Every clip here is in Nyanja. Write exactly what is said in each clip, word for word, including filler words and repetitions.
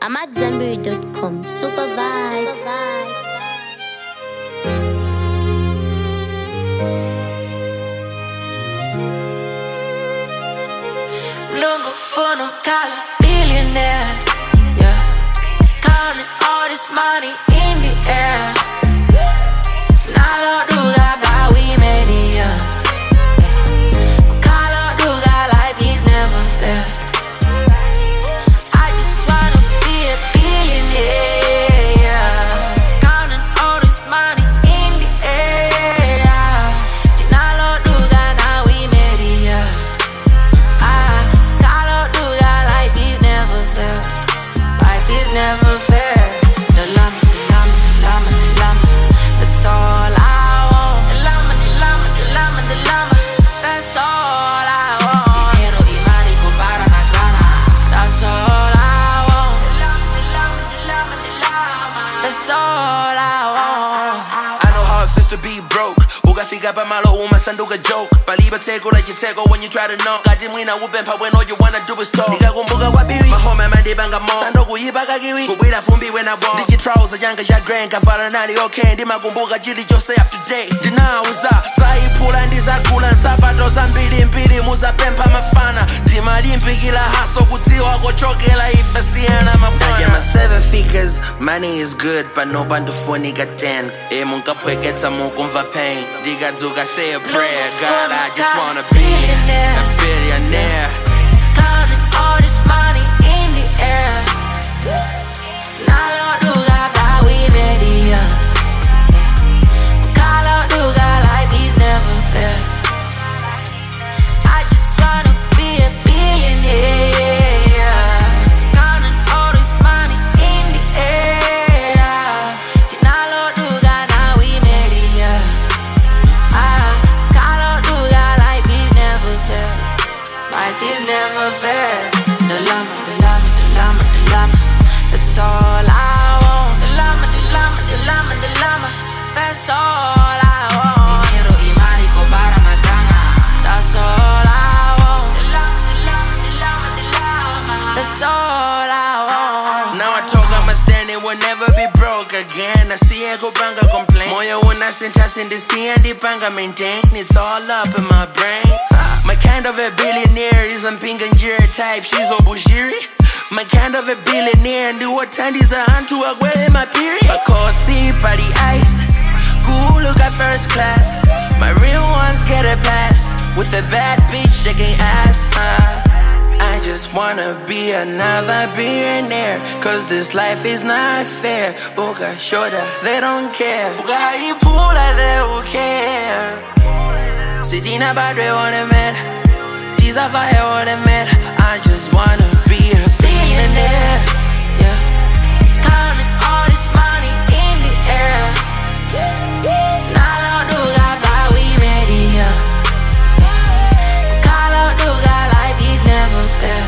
I'm at Zenberry dot com. Super vibes. Looking for no collar, billionaire. Yeah, counting all this money in the air. Nalo duga that we made it. Yeah, Kalo duga life is never fair. I just wanna be a billionaire. Yeah, counting all this money in the air. Nalo duga now we made it. Yeah. Never fair. The llama, the llama, the llama, the llama. That's all I want. The llama, the llama, the llama, the llama. That's all I want. Dinero y marico para la cara. That's all I want. The llama, the llama, the llama, the llama. That's all I want. I know how it feels to be broke. Ugafika pa malo umasanduka joke. Baliba teko like you teko when you try to knock. Kati mwina ubempa when all you wanna do is talk. Nikakumbuka wabiri mahome mandi banga mo. Sando kuyiba kiwi kubwira fumbi when I walk. Digi trouser yanga ya grand kavala nani okay. Ndima kumbuka jili jose up to date. Jina uza zaipula ndiza kula nsapato za mbili mbili muza pempa mafana. Ndima limpi kila haso kutiwa kuchokela ifasiana mabwana. Yeah, my seven figures, money is good but no bando for nigga ten. E munka pweketa mukumva pain. Diga duga say a prayer. God, I just wanna be a billionaire. Counting all this money in the air. Nalo duga that we made it. Yeah. Kalo duga life is never fair. I just wanna be a billionaire. Counting all this money in the air. Nalo duga now we made it. Yeah. Ah, Kalo duga life is never fair. Life is never fair. The llama, the llama, the llama, the llama. That's all I want. The llama, the llama, the llama, the llama. That's all I want. Dinero y marico para la cara. That's all I want. The llama, the llama, the llama, the llama. That's all I want. Now I talk, I'ma stand and will never be broke again. I see Ego Banga complain. Moyo una sentas in the sea and the panga maintain. It's all up in my brain. My kind of a billionaire is a Pinganjiri type. She's Obujiri. My kind of a billionaire and do what Tandy's a hand to a well in my period. I call C by the ice. Cool, look at first class. My real ones get a pass. With a bad bitch shaking ass. Uh, I just wanna be another billionaire. Cause this life is not fair. Buga shoda, they don't care. Buga ipula, they don't care. Sidina badre on a man. These are fire on a man. I just wanna be a billionaire. Yeah. Counting all this money in the air. Nalo duga that we made it. Yeah. Kalo duga life is never fair.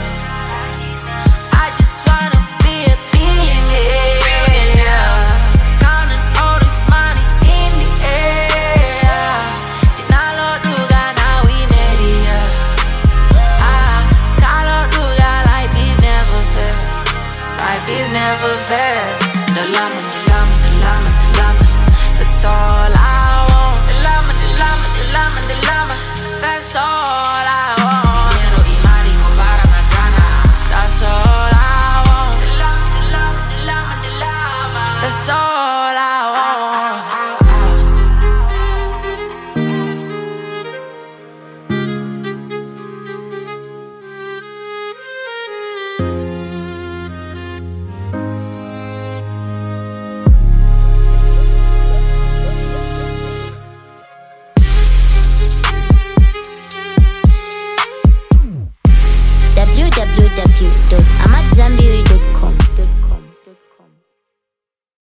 I just wanna be a billionaire. Counting all this money in the air. Nalo duga now we made it. Yeah. Ah, Kalo duga life is never fair. Life is never fair.